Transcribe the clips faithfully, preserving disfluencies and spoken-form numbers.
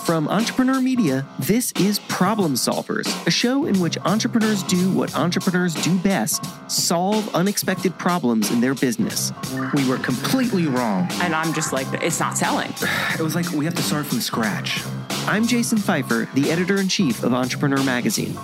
From Entrepreneur Media, this is Problem Solvers, a show in which entrepreneurs do what entrepreneurs do best: solve unexpected problems in their business. We were completely wrong. And I'm just like, it's not selling. It was like we have to start from scratch. I'm Jason Pfeiffer, the editor-in-chief of Entrepreneur Magazine.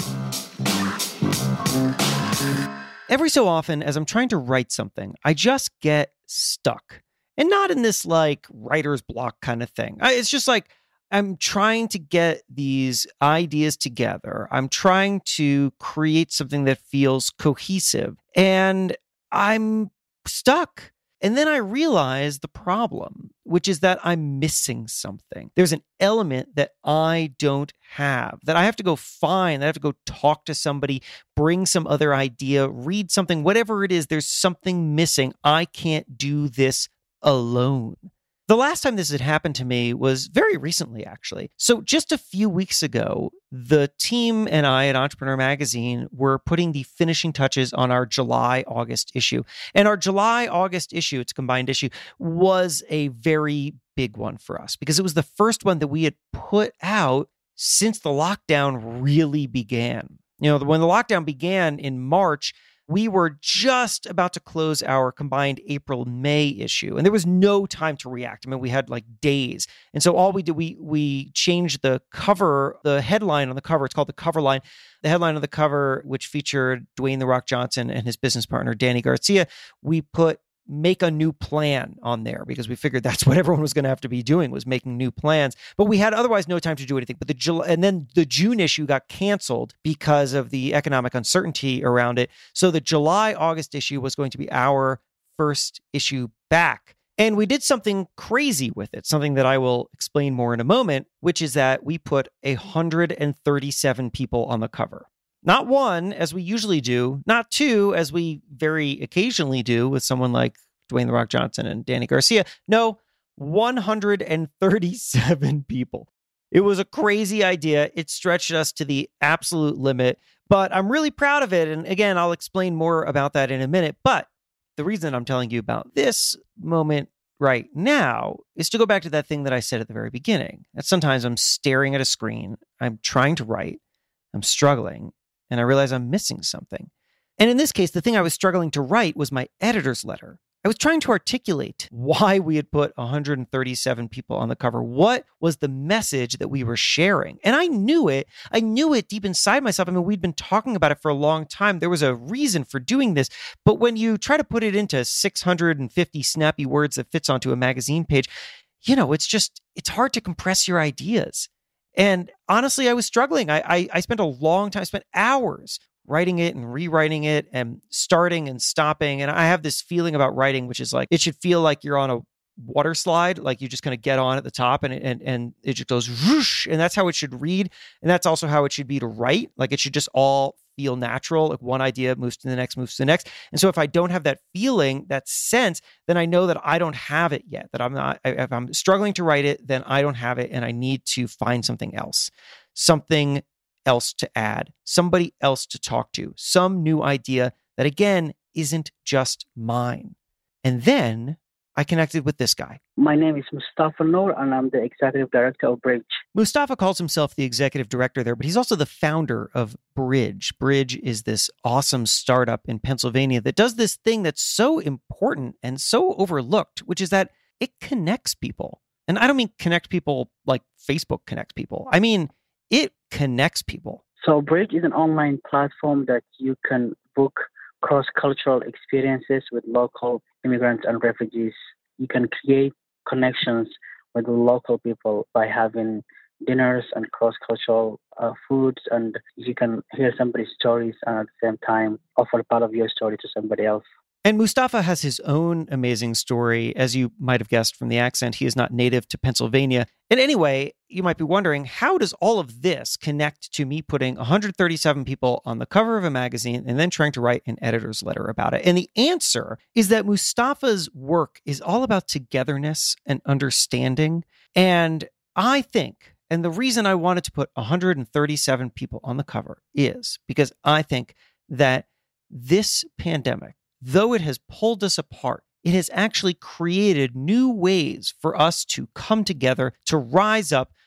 Every so often, as I'm trying to write something, I just get stuck. And not in this, like, writer's block kind of thing. I, it's just like, I'm trying to get these ideas together. I'm trying to create something that feels cohesive. And I'm stuck. And then I realize the problem, which is that I'm missing something. There's an element that I don't have, that I have to go find, that I have to go talk to somebody, bring some other idea, read something, whatever it is, there's something missing. I can't do this alone. The last time this had happened to me was very recently, actually. So just a few weeks ago, the team and I at Entrepreneur Magazine were putting the finishing touches on our July-August issue. And our July-August issue, it's a combined issue, was a very big one for us because it was the first one that we had put out since the lockdown really began. You know, when the lockdown began in March, we were just about to close our combined April-May issue, and there was no time to react. I mean, we had like days. And so all we did, we we changed the cover, the headline on the cover. It's called the cover line. The headline on the cover, which featured Dwayne "The Rock" Johnson and his business partner, Danny Garcia, we put "make a new plan" on there because we figured that's what everyone was going to have to be doing, was making new plans. But we had otherwise no time to do anything. But the July, and then the June issue got canceled because of the economic uncertainty around it. So the July-August issue was going to be our first issue back. And we did something crazy with it, something that I will explain more in a moment, which is that we put one hundred thirty-seven people on the cover. Not one, as we usually do, not two, as we very occasionally do with someone like Dwayne "The Rock" Johnson and Danny Garcia. No, one hundred thirty-seven people. It was a crazy idea. It stretched us to the absolute limit, but I'm really proud of it. And again, I'll explain more about that in a minute. But the reason I'm telling you about this moment right now is to go back to that thing that I said at the very beginning. That sometimes I'm staring at a screen, I'm trying to write, I'm struggling, and I realize I'm missing something. And in this case, the thing I was struggling to write was my editor's letter. I was trying to articulate why we had put one hundred thirty-seven people on the cover. What was the message that we were sharing? And I knew it. I knew it deep inside myself. I mean, we'd been talking about it for a long time. There was a reason for doing this. But when you try to put it into six hundred fifty snappy words that fits onto a magazine page, you know, it's just, it's hard to compress your ideas. And honestly, I was struggling. I, I I spent a long time, I spent hours writing it and rewriting it and starting and stopping. And I have this feeling about writing, which is like, it should feel like you're on a water slide, like you just kind of get on at the top and and and it just goes whoosh, and that's how it should read. And that's also how it should be to write. Like it should just all feel natural. Like one idea moves to the next, moves to the next. And so if I don't have that feeling, that sense, then I know that I don't have it yet, that I'm not, if I'm struggling to write it, then I don't have it and I need to find something else, something else to add, somebody else to talk to, some new idea that again, isn't just mine. And then I connected with this guy. My name is Mustafa Noor, and I'm the executive director of Bridge. Mustafa calls himself the executive director there, but he's also the founder of Bridge. Bridge is this awesome startup in Pennsylvania that does this thing that's so important and so overlooked, which is that it connects people. And I don't mean connect people like Facebook connects people. I mean, it connects people. So Bridge is an online platform that you can book cross-cultural experiences with local immigrants and refugees. You can create connections with the local people by having dinners and cross-cultural uh, foods, and you can hear somebody's stories and at the same time offer part of your story to somebody else. And Mustafa has his own amazing story. As you might have guessed from the accent, he is not native to Pennsylvania. And anyway, you might be wondering, how does all of this connect to me putting one hundred thirty-seven people on the cover of a magazine and then trying to write an editor's letter about it? And the answer is that Mustafa's work is all about togetherness and understanding. And I think, and the reason I wanted to put one hundred thirty-seven people on the cover is because I think that this pandemic, though it has pulled us apart, it has actually created new ways for us to come together, to rise up,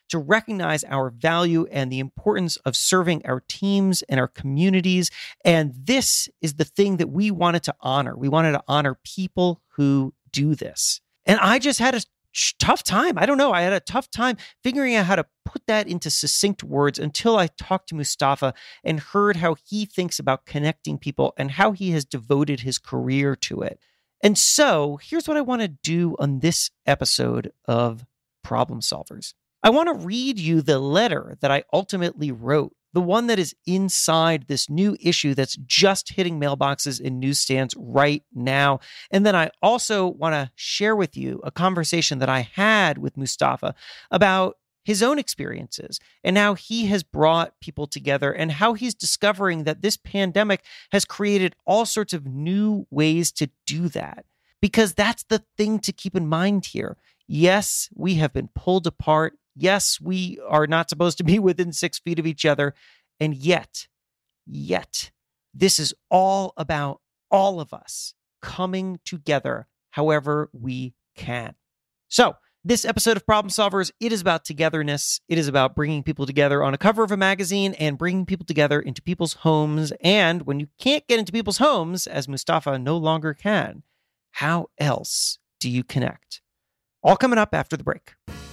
to recognize our value and the importance of serving our teams and our communities. And this is the thing that we wanted to honor. We wanted to honor people who do this. And I just had a tough time. I don't know. I had a tough time figuring out how to put that into succinct words until I talked to Mustafa and heard how he thinks about connecting people and how he has devoted his career to it. And so here's what I want to do on this episode of Problem Solvers. I want to read you the letter that I ultimately wrote, the one that is inside this new issue that's just hitting mailboxes and newsstands right now. And then I also want to share with you a conversation that I had with Mustafa about his own experiences and how he has brought people together and how he's discovering that this pandemic has created all sorts of new ways to do that. Because that's the thing to keep in mind here. Yes, we have been pulled apart. Yes, we are not supposed to be within six feet of each other. And yet, yet, this is all about all of us coming together however we can. So, this episode of Problem Solvers, it is about togetherness. It is about bringing people together on a cover of a magazine and bringing people together into people's homes. And when you can't get into people's homes, as Mustafa no longer can, how else do you connect? All coming up after the break.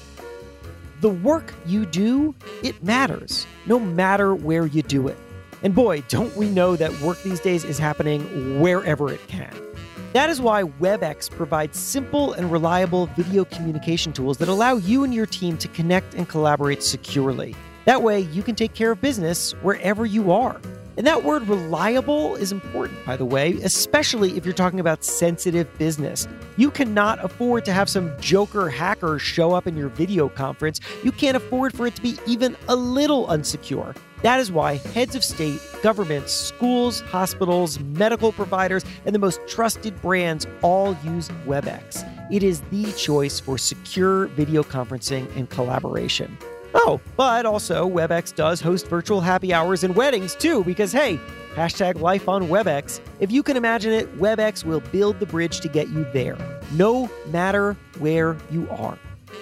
The work you do, it matters, no matter where you do it. And boy, don't we know that work these days is happening wherever it can. That is why WebEx provides simple and reliable video communication tools that allow you and your team to connect and collaborate securely. That way, you can take care of business wherever you are. And that word reliable is important, by the way, especially if you're talking about sensitive business. You cannot afford to have some joker hacker show up in your video conference. You can't afford for it to be even a little unsecure. That is why heads of state, governments, schools, hospitals, medical providers, and the most trusted brands all use WebEx. It is the choice for secure video conferencing and collaboration. Oh, but also WebEx does host virtual happy hours and weddings too, because hey, hashtag life on WebEx. If you can imagine it, WebEx will build the bridge to get you there, no matter where you are.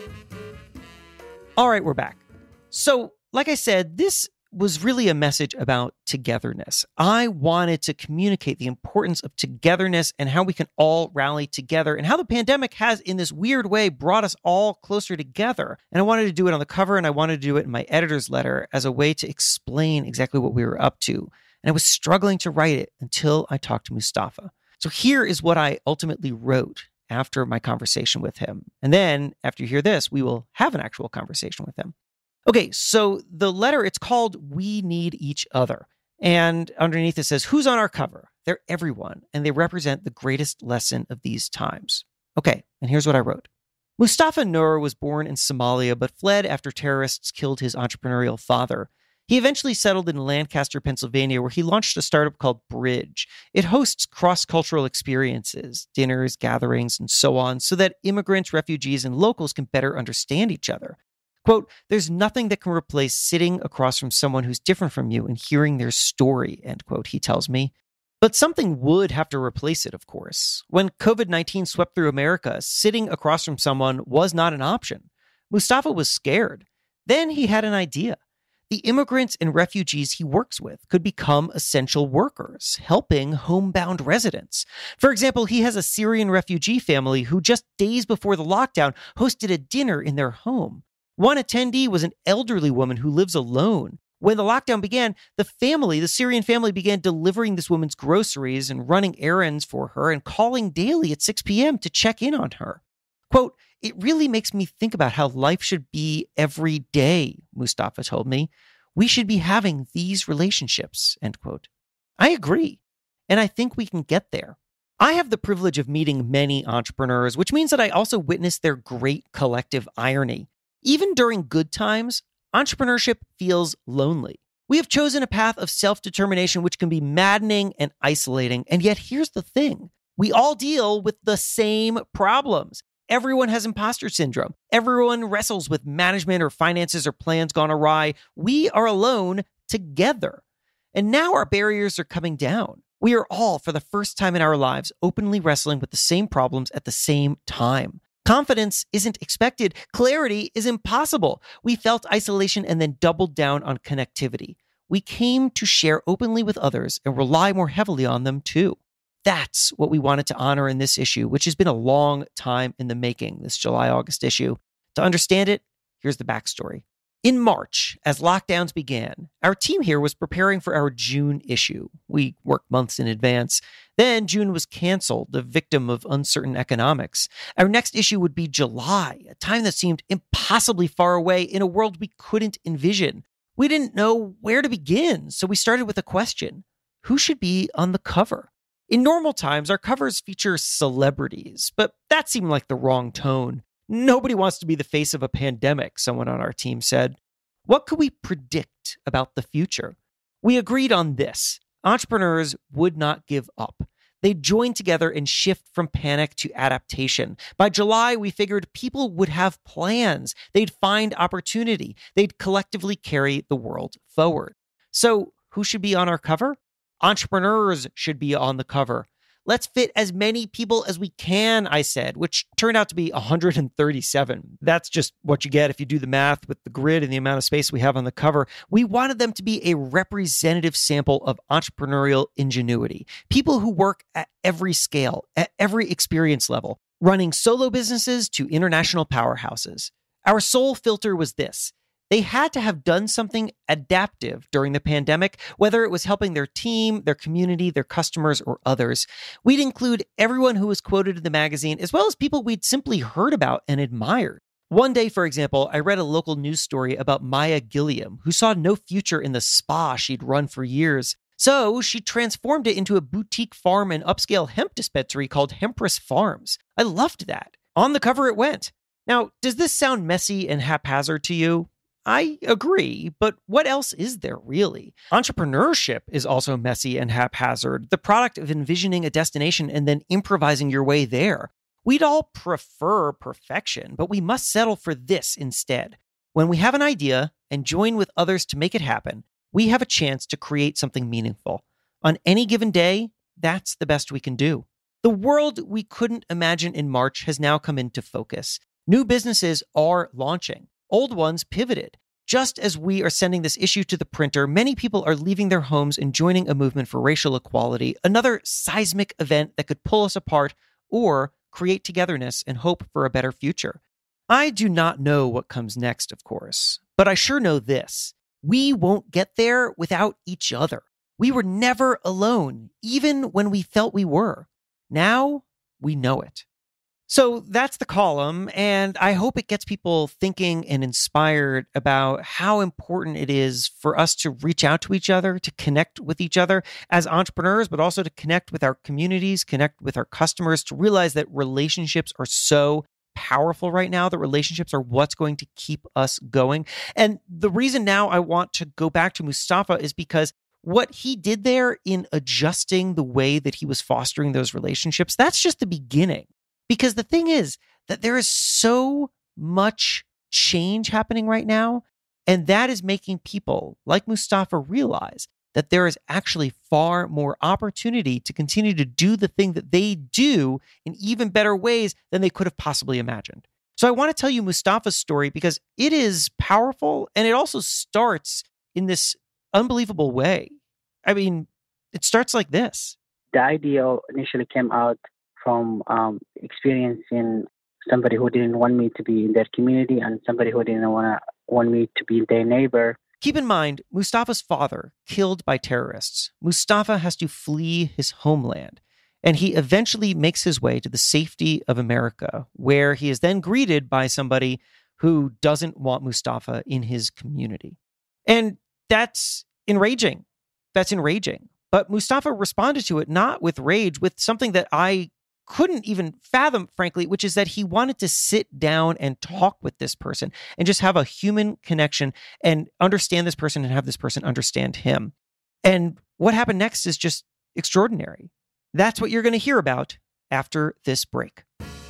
All right, we're back. So, like I said, this was really a message about togetherness. I wanted to communicate the importance of togetherness and how we can all rally together and how the pandemic has, in this weird way, brought us all closer together. And I wanted to do it on the cover, and I wanted to do it in my editor's letter as a way to explain exactly what we were up to. And I was struggling to write it until I talked to Mustafa. So here is what I ultimately wrote after my conversation with him. And then after you hear this, we will have an actual conversation with him. Okay, so the letter, it's called We Need Each Other. And underneath it says, who's on our cover? They're everyone, and they represent the greatest lesson of these times. Okay, and here's what I wrote. Mustafa Nur was born in Somalia, but fled after terrorists killed his entrepreneurial father. He eventually settled in Lancaster, Pennsylvania, where he launched a startup called Bridge. It hosts cross-cultural experiences, dinners, gatherings, and so on, so that immigrants, refugees, and locals can better understand each other. Quote, there's nothing that can replace sitting across from someone who's different from you and hearing their story, end quote, he tells me. But something would have to replace it, of course. When covid nineteen swept through America, sitting across from someone was not an option. Mustafa was scared. Then he had an idea. The immigrants and refugees he works with could become essential workers, helping homebound residents. For example, he has a Syrian refugee family who just days before the lockdown hosted a dinner in their home. One attendee was an elderly woman who lives alone. When the lockdown began, the family, the Syrian family, began delivering this woman's groceries and running errands for her and calling daily at six p.m. to check in on her. Quote, it really makes me think about how life should be every day, Mustafa told me. We should be having these relationships, end quote. I agree, and I think we can get there. I have the privilege of meeting many entrepreneurs, which means that I also witness their great collective irony. Even during good times, entrepreneurship feels lonely. We have chosen a path of self-determination which can be maddening and isolating. And yet here's the thing. We all deal with the same problems. Everyone has imposter syndrome. Everyone wrestles with management or finances or plans gone awry. We are alone together. And now our barriers are coming down. We are all, for the first time in our lives, openly wrestling with the same problems at the same time. Confidence isn't expected. Clarity is impossible. We felt isolation and then doubled down on connectivity. We came to share openly with others and rely more heavily on them too. That's what we wanted to honor in this issue, which has been a long time in the making, this July-August issue. To understand it, here's the backstory. In March, as lockdowns began, our team here was preparing for our June issue. We worked months in advance. Then June was canceled, a victim of uncertain economics. Our next issue would be July, a time that seemed impossibly far away in a world we couldn't envision. We didn't know where to begin, so we started with a question. Who should be on the cover? In normal times, our covers feature celebrities, but that seemed like the wrong tone. Nobody wants to be the face of a pandemic, someone on our team said. What could we predict about the future? We agreed on this. Entrepreneurs would not give up. They'd join together and shift from panic to adaptation. By July, we figured people would have plans. They'd find opportunity. They'd collectively carry the world forward. So who should be on our cover? Entrepreneurs should be on the cover. Let's fit as many people as we can, I said, which turned out to be one hundred thirty-seven. That's just what you get if you do the math with the grid and the amount of space we have on the cover. We wanted them to be a representative sample of entrepreneurial ingenuity. People who work at every scale, at every experience level, running solo businesses to international powerhouses. Our sole filter was this. They had to have done something adaptive during the pandemic, whether it was helping their team, their community, their customers, or others. We'd include everyone who was quoted in the magazine, as well as people we'd simply heard about and admired. One day, for example, I read a local news story about Maya Gilliam, who saw no future in the spa she'd run for years. So she transformed it into a boutique farm and upscale hemp dispensary called Hempress Farms. I loved that. On the cover it went. Now, does this sound messy and haphazard to you? I agree, but what else is there really? Entrepreneurship is also messy and haphazard, the product of envisioning a destination and then improvising your way there. We'd all prefer perfection, but we must settle for this instead. When we have an idea and join with others to make it happen, we have a chance to create something meaningful. On any given day, that's the best we can do. The world we couldn't imagine in March has now come into focus. New businesses are launching. Old ones pivoted. Just as we are sending this issue to the printer, many people are leaving their homes and joining a movement for racial equality, another seismic event that could pull us apart or create togetherness and hope for a better future. I do not know what comes next, of course, but I sure know this. We won't get there without each other. We were never alone, even when we felt we were. Now we know it. So that's the column, and I hope it gets people thinking and inspired about how important it is for us to reach out to each other, to connect with each other as entrepreneurs, but also to connect with our communities, connect with our customers, to realize that relationships are so powerful right now, that relationships are what's going to keep us going. And the reason now I want to go back to Mustafa is because what he did there in adjusting the way that he was fostering those relationships, that's just the beginning. Because the thing is that there is so much change happening right now, and that is making people like Mustafa realize that there is actually far more opportunity to continue to do the thing that they do in even better ways than they could have possibly imagined. So I want to tell you Mustafa's story because it is powerful, and it also starts in this unbelievable way. I mean, it starts like this. The idea initially came out from um, experiencing somebody who didn't want me to be in their community and somebody who didn't want to want me to be their neighbor. Keep in mind, Mustafa's father killed by terrorists. Mustafa has to flee his homeland, and he eventually makes his way to the safety of America, where he is then greeted by somebody who doesn't want Mustafa in his community. And that's enraging. That's enraging. But Mustafa responded to it not with rage, with something that I couldn't even fathom, frankly, which is that he wanted to sit down and talk with this person and just have a human connection and understand this person and have this person understand him. And what happened next is just extraordinary. That's what you're going to hear about after this break.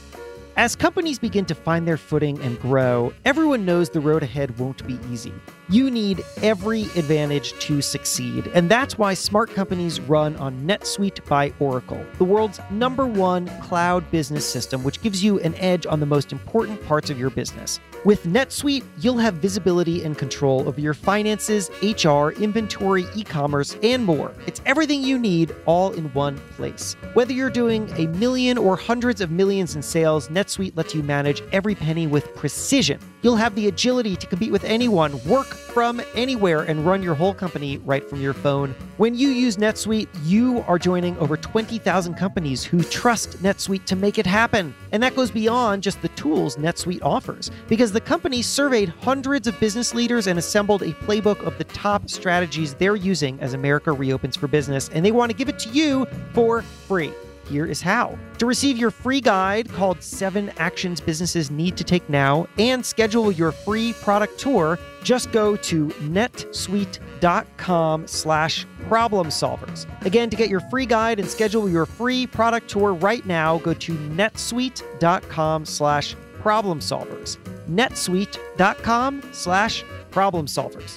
As companies begin to find their footing and grow, everyone knows the road ahead won't be easy. You need every advantage to succeed, and that's why smart companies run on NetSuite by Oracle, the world's number one cloud business system, which gives you an edge on the most important parts of your business. With NetSuite, you'll have visibility and control over your finances, H R, inventory, e-commerce, and more. It's everything you need all in one place. Whether you're doing a million or hundreds of millions in sales, NetSuite lets you manage every penny with precision. You'll have the agility to compete with anyone, work from anywhere, and run your whole company right from your phone. When you use NetSuite, you are joining over twenty thousand companies who trust NetSuite to make it happen. And that goes beyond just the tools NetSuite offers, because the company surveyed hundreds of business leaders and assembled a playbook of the top strategies they're using as America reopens for business, and they want to give it to you for free. Here is how. To receive your free guide called Seven Actions Businesses Need to Take Now and schedule your free product tour, just go to netsuite.com slash problem solvers. Again, to get your free guide and schedule your free product tour right now, go to netsuite.com slash problem solvers. netsuite.com slash problem solvers.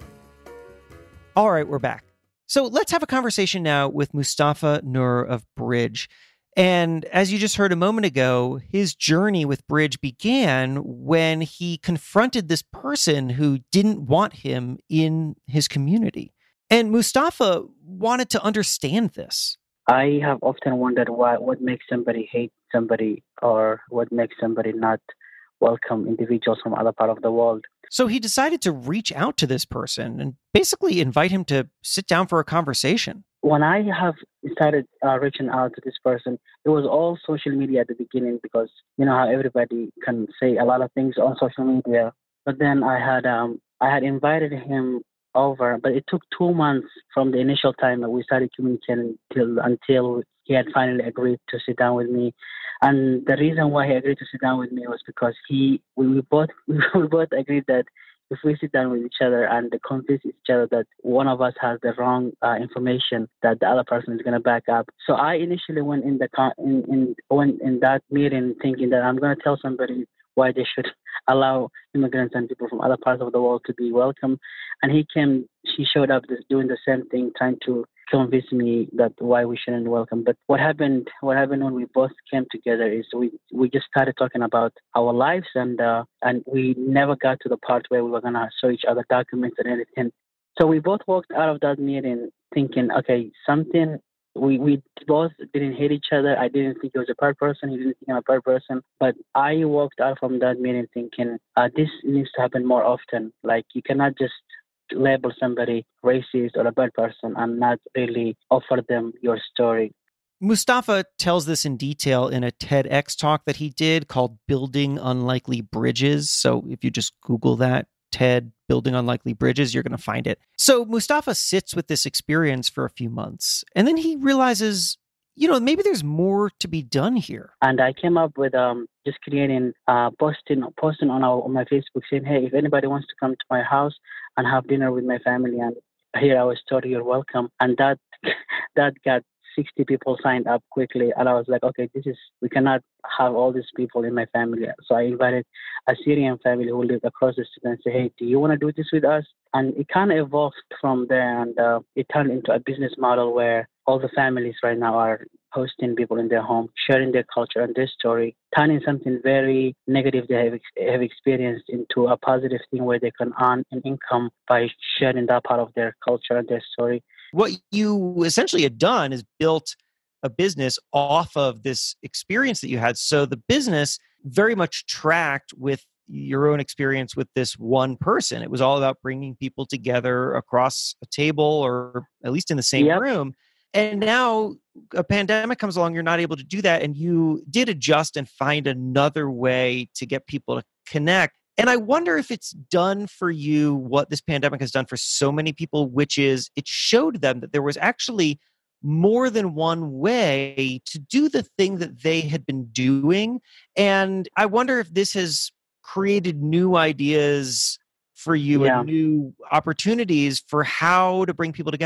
All right, we're back. So let's have a conversation now with Mustafa Nur of Bridge. And as you just heard a moment ago, his journey with Bridge began when he confronted this person who didn't want him in his community. And Mustafa wanted to understand this. I have often wondered why, what makes somebody hate somebody, or what makes somebody not welcome individuals from other part of the world. So he decided to reach out to this person and basically invite him to sit down for a conversation. When I have started uh, reaching out to this person, it was all social media at the beginning, because you know how everybody can say a lot of things on social media. But then I had um, I had invited him over, but it took two months from the initial time that we started communicating till until he had finally agreed to sit down with me. And the reason why he agreed to sit down with me was because he we, we both we both agreed that if we sit down with each other and convince each other that one of us has the wrong uh, information, that the other person is going to back up. So I initially went in the con- in in went in that meeting thinking that I'm going to tell somebody why they should allow immigrants and people from other parts of the world to be welcome. And he came, he showed up just doing the same thing, trying to convince me that why we shouldn't welcome. But what happened, what happened when we both came together is we, we just started talking about our lives, and uh, and we never got to the part where we were going to show each other documents and everything. So we both walked out of that meeting thinking, okay, something, we, we both didn't hate each other. I didn't think he was a bad person. He didn't think I'm a bad person. But I walked out from that meeting thinking, uh, this needs to happen more often. Like, you cannot just label somebody racist or a bad person and not really offer them your story. Mustafa tells this in detail in a TEDx talk that he did called Building Unlikely Bridges. So if you just Google that, TED Building Unlikely Bridges, you're going to find it. So Mustafa sits with this experience for a few months, and then he realizes, you know, maybe there's more to be done here. And I came up with um, just creating, uh, posting, posting on, our, on my Facebook saying, hey, if anybody wants to come to my house and have dinner with my family and hear our story, you're welcome. And that that got sixty people signed up quickly. And I was like, okay, this is, we cannot have all these people in my family. So I invited a Syrian family who lived across the street and said, hey, do you want to do this with us? And it kind of evolved from there. And uh, it turned into a business model where all the families right now are hosting people in their home, sharing their culture and their story, turning something very negative they have, ex- have experienced into a positive thing where they can earn an income by sharing that part of their culture and their story. What you essentially had done is built a business off of this experience that you had. So the business very much tracked with your own experience with this one person. It was all about bringing people together across a table, or at least in the same Yep. room. And now a pandemic comes along, you're not able to do that. And you did adjust and find another way to get people to connect. And I wonder if it's done for you what this pandemic has done for so many people, which is it showed them that there was actually more than one way to do the thing that they had been doing. And I wonder if this has created new ideas for you Yeah. and new opportunities for how to bring people together.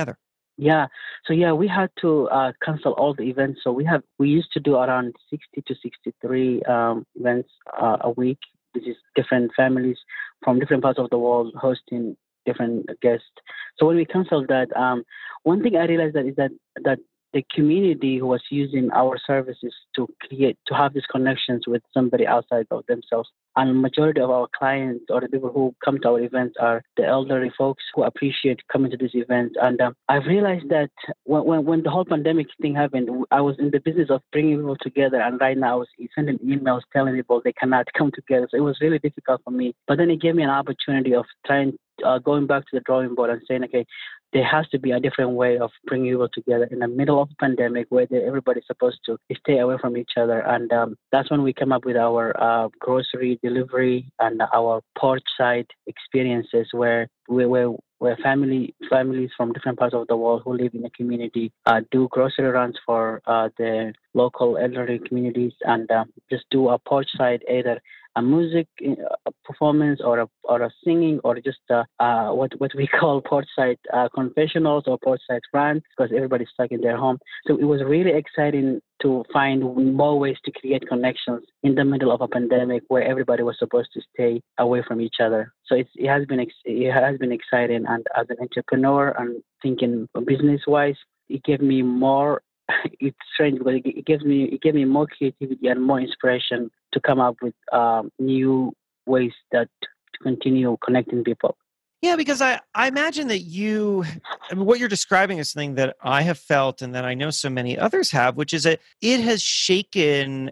Yeah. So yeah, we had to uh, cancel all the events. So we have we used to do around sixty to sixty-three um, events uh, a week. This is different families from different parts of the world hosting different guests. So when we canceled that, um, one thing I realized that is that that the community who was using our services to create to have these connections with somebody outside of themselves. And majority of our clients or the people who come to our events are the elderly folks who appreciate coming to these events. And um, I've realized that when, when when the whole pandemic thing happened, I was in the business of bringing people together. And right now, I was sending emails telling people they cannot come together. So it was really difficult for me. But then it gave me an opportunity of trying, uh, going back to the drawing board and saying, okay, there has to be a different way of bringing people together in the middle of a pandemic where they, everybody's supposed to stay away from each other. And um, that's when we came up with our uh, grocery delivery and our porch side experiences where we where where family families from different parts of the world who live in the community uh, do grocery runs for uh, the local elderly communities and uh, just do a porch side either a music uh, performance or a or a singing or just uh, uh, what what we call porchside uh, confessionals or porchside rants because everybody's stuck in their home. So it was really exciting to find more ways to create connections in the middle of a pandemic where everybody was supposed to stay away from each other. So it's, it has been ex- it has been exciting, and as an entrepreneur and thinking business wise, it gave me more. It's strange because it, it gives me it gave me more creativity and more inspiration to come up with um, new ways that to continue connecting people. Yeah, because I, I imagine that you, I mean, what you're describing is something that I have felt and that I know so many others have, which is that it has shaken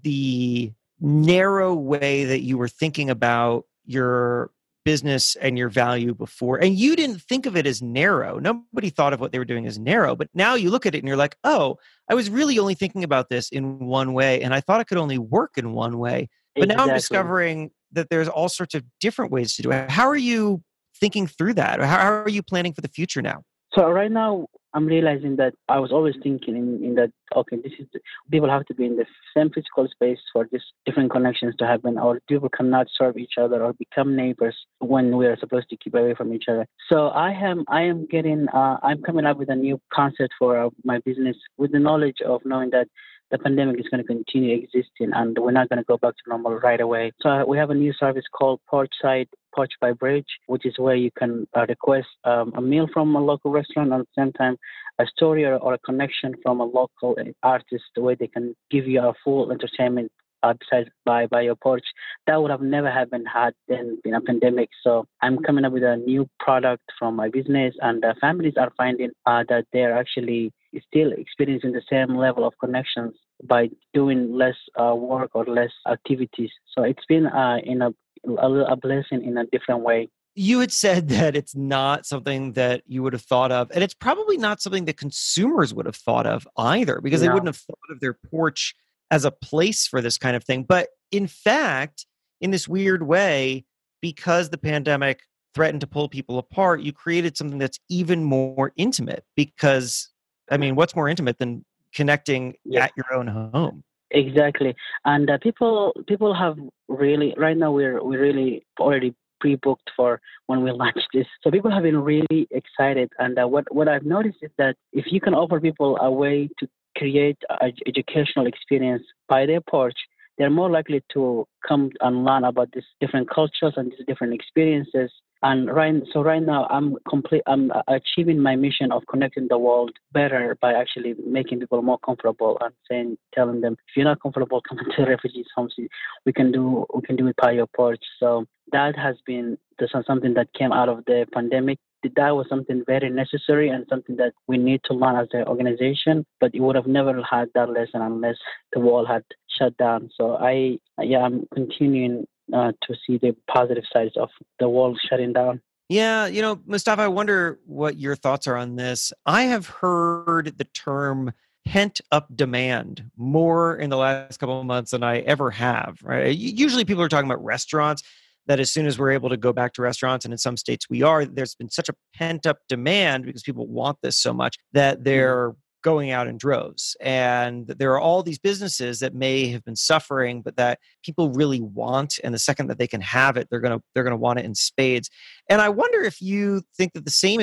the narrow way that you were thinking about your business and your value before. And you didn't think of it as narrow. Nobody thought of what they were doing as narrow. But now you look at it and you're like, oh, I was really only thinking about this in one way. And I thought it could only work in one way. But now I'm Exactly. discovering that there's all sorts of different ways to do it. How are you thinking through that? How, how are you planning for the future now? So right now, I'm realizing that I was always thinking in, in that okay, this is the, people have to be in the same physical space for these different connections to happen, or people cannot serve each other or become neighbors when we are supposed to keep away from each other. So I am I am getting uh, I'm coming up with a new concept for uh, my business with the knowledge of knowing that the pandemic is going to continue existing and we're not going to go back to normal right away. So uh, we have a new service called Porchside Porch by Bridge, which is where you can uh, request um, a meal from a local restaurant and at the same time a story or, or a connection from a local artist where they can give you a full entertainment uh, besides by, by your porch. That would have never have been had then in a pandemic. So I'm coming up with a new product from my business and uh, families are finding uh, that they're actually still experiencing the same level of connections by doing less uh, work or less activities. So it's been uh, in a, a a blessing in a different way. You had said that it's not something that you would have thought of, and it's probably not something that consumers would have thought of either, because they wouldn't No, have thought of their porch as a place for this kind of thing. But in fact, in this weird way, because the pandemic threatened to pull people apart, you created something that's even more intimate. Because, I mean, what's more intimate than connecting yes, at your own home? exactly. And uh, people people have really right now we're we really already pre-booked for when we launch this. So people have been really excited. And uh, what what I've noticed is that if you can offer people a way to create an educational experience by their porch, they're more likely to come and learn about these different cultures and these different experiences. And right, so right now I'm complete. I'm achieving my mission of connecting the world better by actually making people more comfortable and saying, telling them, if you're not comfortable, come into refugees homes. We can do, we can do it by your porch. So that has been this is something that came out of the pandemic. That was something very necessary and something that we need to learn as an organization. But you would have never had that lesson unless the world had shut down. So I, yeah, I'm continuing uh, to see the positive sides of the world shutting down. Yeah, you know, Mustafa, I wonder what your thoughts are on this. I have heard the term pent up demand more in the last couple of months than I ever have, right? U- Usually people are talking about restaurants, that as soon as we're able to go back to restaurants, and in some states we are, there's been such a pent up demand because people want this so much that Mhm. they're going out in droves. And there are all these businesses that may have been suffering, but that people really want. And the second that they can have it, they're gonna they're gonna want it in spades. And I wonder if you think that the same is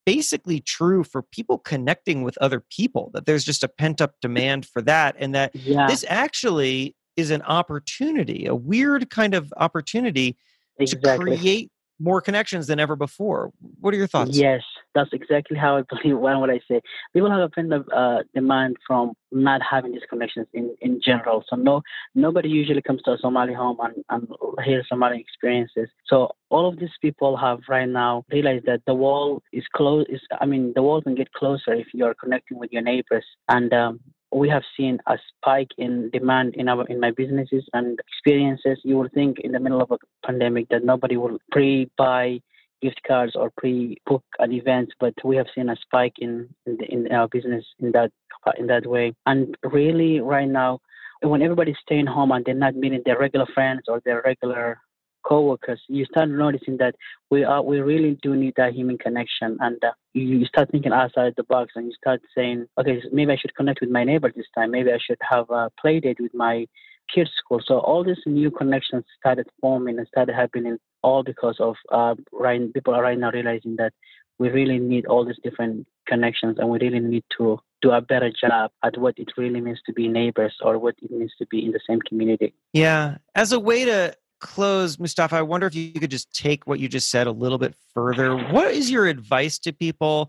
basically true for people connecting with other people, that there's just a pent up demand for that. And that Yeah, this actually is an opportunity, a weird kind of opportunity to exactly. create more connections than ever before. What are your thoughts? Yes, that's exactly how I believe. What what I say, people have a kind of uh, demand from not having these connections in, in general. So no, nobody usually comes to a Somali home and, and hears Somali experiences. So all of these people have right now realized that the wall is close. Is I mean, the wall can get closer if you are connecting with your neighbors. And um, we have seen a spike in demand in our in my businesses and experiences. You would think in the middle of a pandemic that nobody will pre-buy gift cards or pre-book an event, but we have seen a spike in in, the, in our business in that in that way. And really, right now, when everybody's staying home and they're not meeting their regular friends or their regular co-workers, you start noticing that we are we really do need that human connection, and uh, you, you start thinking outside the box, and you start saying, okay, maybe I should connect with my neighbor this time. Maybe I should have a play date with my kids' school. So all these new connections started forming and started happening, all because of uh, right people are right now realizing that we really need all these different connections, and we really need to do a better job at what it really means to be neighbors or what it means to be in the same community. Yeah. As a way to close, Mustafa, I wonder if you could just take what you just said a little bit further. What is your advice to people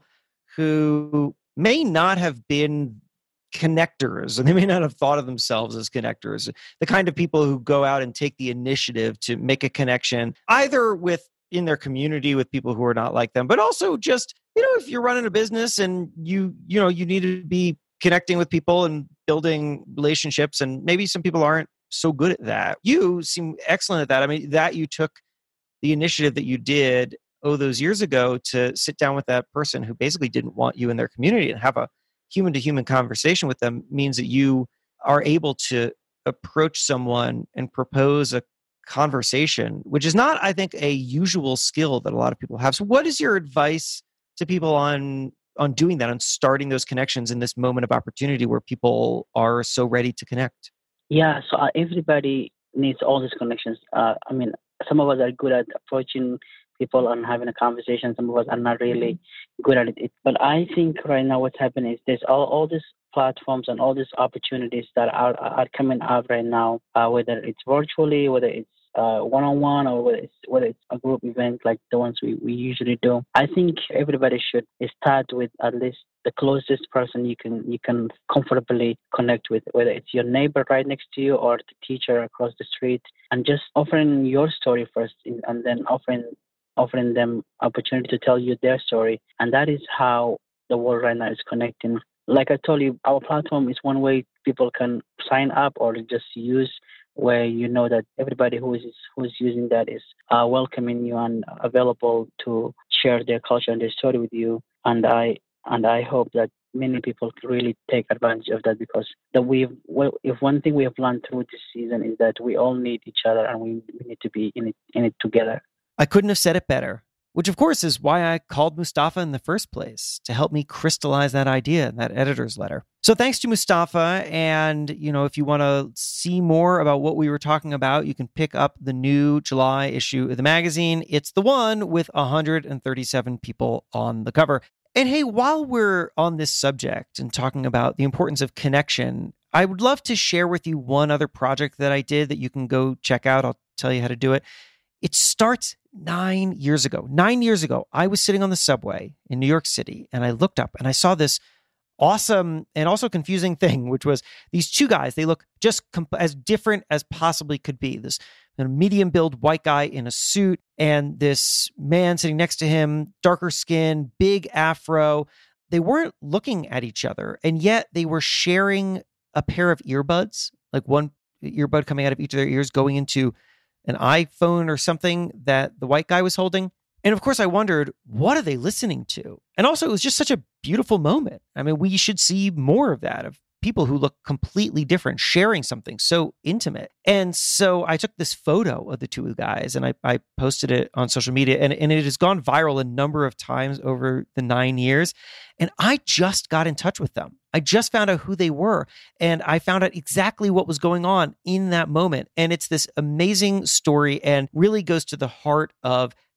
who may not have been connectors, and they may not have thought of themselves as connectors, the kind of people who go out and take the initiative to make a connection, either with in their community with people who are not like them, but also just, you know, if you're running a business and you, you know, you need to be connecting with people and building relationships, and maybe some people aren't so good at that. You seem excellent at that. I mean, that you took the initiative that you did, oh, those years ago to sit down with that person who basically didn't want you in their community and have a human to human conversation with them, means that you are able to approach someone and propose a conversation, which is not, I think, a usual skill that a lot of people have. So what is your advice to people on on doing that, on starting those connections in this moment of opportunity where people are so ready to connect? Yeah, so uh, everybody needs all these connections. Uh, I mean, some of us are good at approaching people and having a conversation. Some of us are not really good at it. But I think right now what's happening is there's all, all these platforms and all these opportunities that are are coming out right now, uh, whether it's virtually, whether it's uh, one-on-one, or whether it's, whether it's a group event like the ones we, we usually do. I think everybody should start with at least the closest person you can you can comfortably connect with, whether it's your neighbor right next to you or the teacher across the street, and just offering your story first, and then offering offering them opportunity to tell you their story. And that is how the world right now is connecting. Like I told you, our platform is one way people can sign up or just use, where you know that everybody who is who is using that is uh, welcoming you and available to share their culture and their story with you. And I and I hope that many people really take advantage of that, because that we've well, if one thing we have learned through this season is that we all need each other, and we, we need to be in it in it together. I couldn't have said it better, which of course is why I called Mustafa in the first place, to help me crystallize that idea in that editor's letter. So thanks to Mustafa. And, you know, if you want to see more about what we were talking about, you can pick up the new July issue of the magazine. It's the one with one hundred thirty-seven people on the cover. And hey, while we're on this subject and talking about the importance of connection, I would love to share with you one other project that I did that you can go check out. I'll tell you how to do it. It starts nine years ago. Nine years ago, I was sitting on the subway in New York City, and I looked up and I saw this awesome and also confusing thing, which was these two guys. They look just comp- as different as possibly could be. This medium-build white guy in a suit, and this man sitting next to him, darker skin, big afro. They weren't looking at each other, and yet they were sharing a pair of earbuds, like one earbud coming out of each of their ears, going into an iPhone or something that the white guy was holding. And of course, I wondered, what are they listening to? And also, it was just such a beautiful moment. I mean, we should see more of that, of people who look completely different, sharing something so intimate. And so I took this photo of the two guys and I, I posted it on social media, and, and it has gone viral a number of times over the nine years. And I just got in touch with them. I just found out who they were, and I found out exactly what was going on in that moment. And it's this amazing story, and really goes to the heart of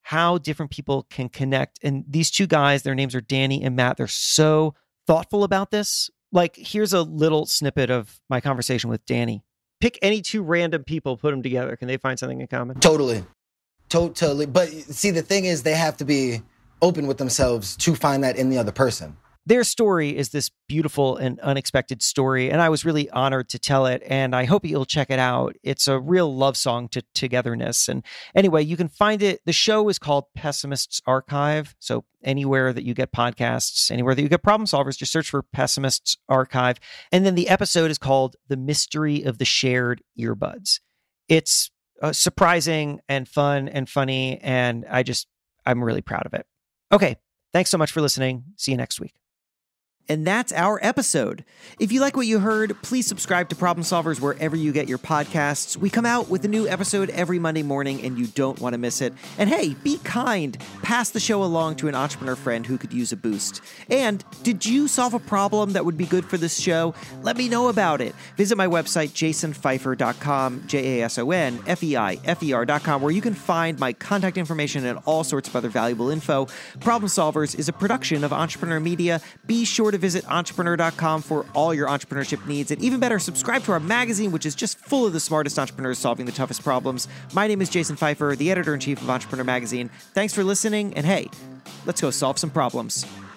how different people can connect. And these two guys, their names are Danny and Matt. They're so thoughtful about this. Like, here's a little snippet of my conversation with Danny. Pick any two random people, put them together. Can they find something in common? Totally. Totally. But see, the thing is, they have to be open with themselves to find that in the other person. Their story is this beautiful and unexpected story, and I was really honored to tell it, and I hope you'll check it out. It's a real love song to togetherness. And anyway, you can find it. The show is called Pessimists Archive. So anywhere that you get podcasts, anywhere that you get Problem Solvers, just search for Pessimists Archive. And then the episode is called The Mystery of the Shared Earbuds. It's uh, surprising and fun and funny, and I just, I'm really proud of it. Okay, thanks so much for listening. See you next week. And that's our episode. If you like what you heard, please subscribe to Problem Solvers wherever you get your podcasts. We come out with a new episode every Monday morning, and you don't want to miss it. And hey, be kind. Pass the show along to an entrepreneur friend who could use a boost. And did you solve a problem that would be good for this show? Let me know about it. Visit my website, jason feifer dot com, J A S O N F E I F E R dot com, where you can find my contact information and all sorts of other valuable info. Problem Solvers is a production of Entrepreneur Media. Be sure to visit entrepreneur dot com for all your entrepreneurship needs. And even better, subscribe to our magazine, which is just full of the smartest entrepreneurs solving the toughest problems. My name is Jason Feifer, the editor-in-chief of Entrepreneur Magazine. Thanks for listening, and hey, let's go solve some problems.